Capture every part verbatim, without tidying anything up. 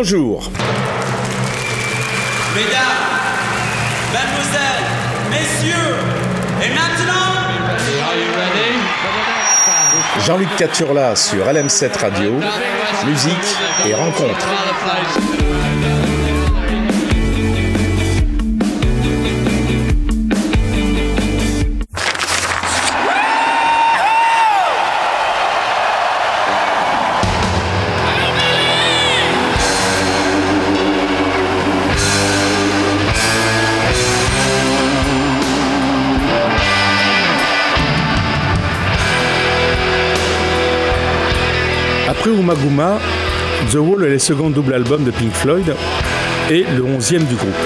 Bonjour. Mesdames, Mademoiselles, Messieurs, et maintenant... Jean-Luc Caturla sur L M sept Radio, musique et rencontres. Après Ummagumma, The Wall est le second double album de Pink Floyd et le onzième du groupe.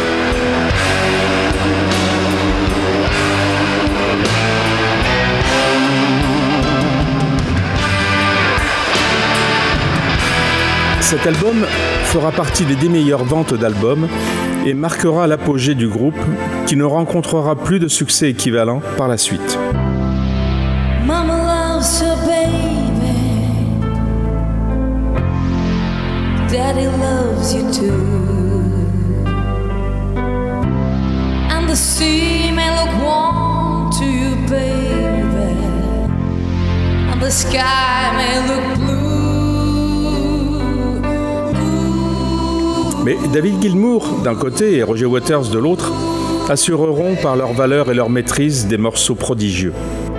Cet album fera partie des dix meilleures ventes d'albums et marquera l'apogée du groupe qui ne rencontrera plus de succès équivalent par la suite. Mama loves her baby. Daddy loves you too. And the sea may look warm to you, baby. And the sky may look blue. Blue. Mais David Gilmour d'un côté et Roger Waters de l'autre assureront par leur valeur et leur maîtrise des morceaux prodigieux.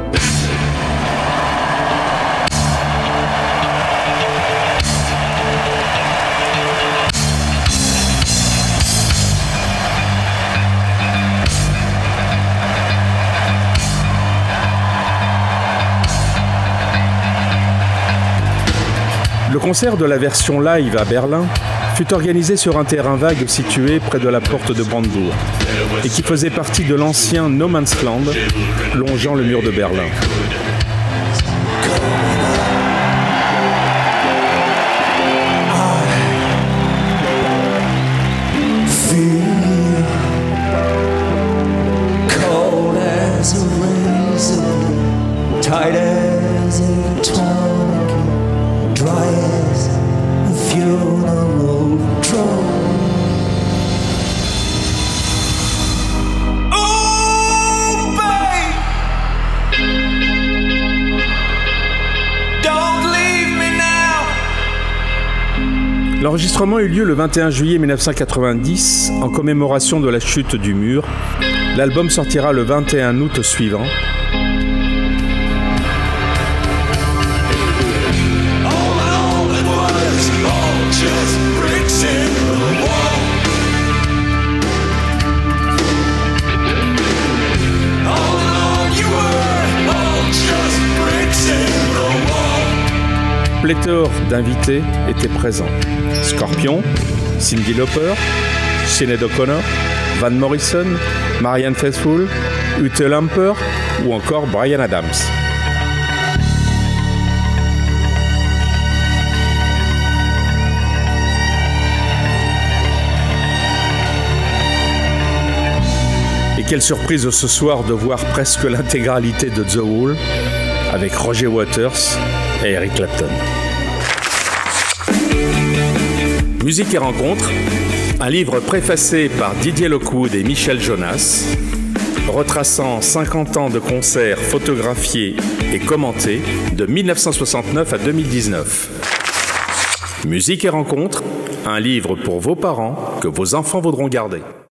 Le concert de la version live à Berlin fut organisé sur un terrain vague situé près de la porte de Brandebourg et qui faisait partie de l'ancien No Man's Land longeant le mur de Berlin. L'enregistrement eut lieu le vingt et un juillet mille neuf cent quatre-vingt-dix en commémoration de la chute du mur. L'album sortira le vingt et un août suivant. Pléthore d'invités étaient présents. Scorpion, Cyndi Lauper, Sinéad O'Connor, Van Morrison, Marianne Faithfull, Ute Lamper ou encore Bryan Adams. Et quelle surprise ce soir de voir presque l'intégralité de The Wall avec Roger Waters et Eric Clapton. Musique et rencontres, un livre préfacé par Didier Lockwood et Michel Jonas, retraçant cinquante ans de concerts photographiés et commentés de mille neuf cent soixante-neuf à deux mille dix-neuf. Musique et rencontres, un livre pour vos parents que vos enfants voudront garder.